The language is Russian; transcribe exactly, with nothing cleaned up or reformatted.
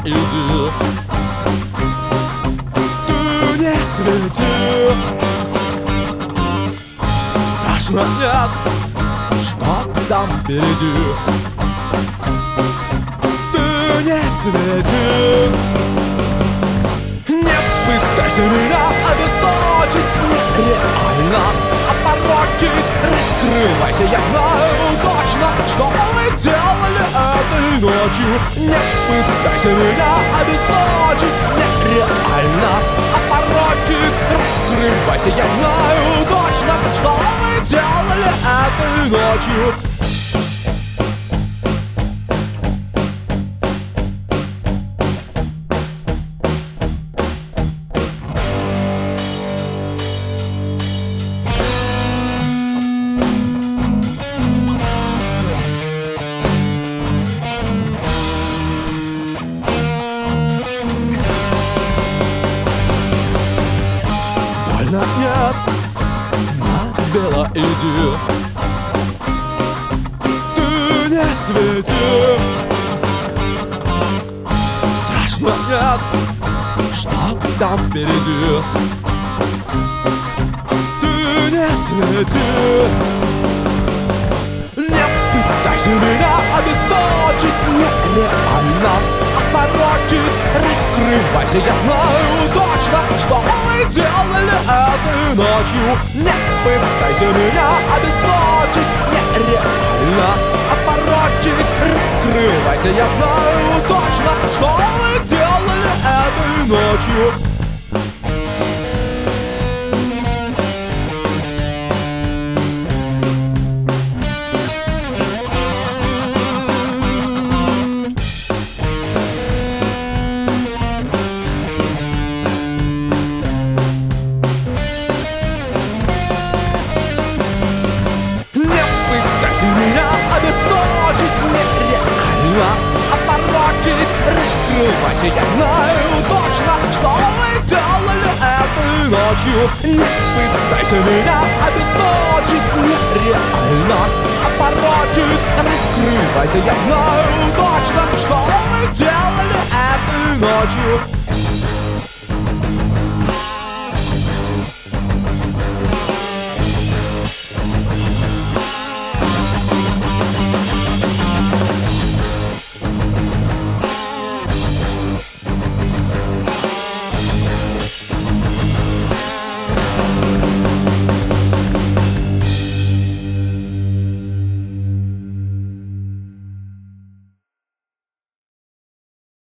иди. Ты не свети. Страшно нет, что там впереди. Ты не свети. Не пытайся меня обесточить, нереально опорочить. Раскрывайся, я знаю точно, что мы делали этой ночью. Не пытайся меня обесточить, нереально опорочить. Раскрывайся, я знаю точно, что мы делали этой ночью. Нет, на бело иди. Ты не свети. Страшно нет, что там впереди. Ты не свети. Не пытайся меня обесточить, нереально опорочить. Раскрывайся, я знаю точно, что мы делали этой ночью. Не пытайся меня обесточить, нереально опорочить. Раскрывайся, я знаю точно, что мы делали этой ночью. Меня обесточить, нереально опорочить. Раскрывайся, я знаю точно, что мы делали этой ночью. Не пытайся меня обесточить, нереально опорочить. Раскрывайся, я знаю точно, что мы делали этой ночью.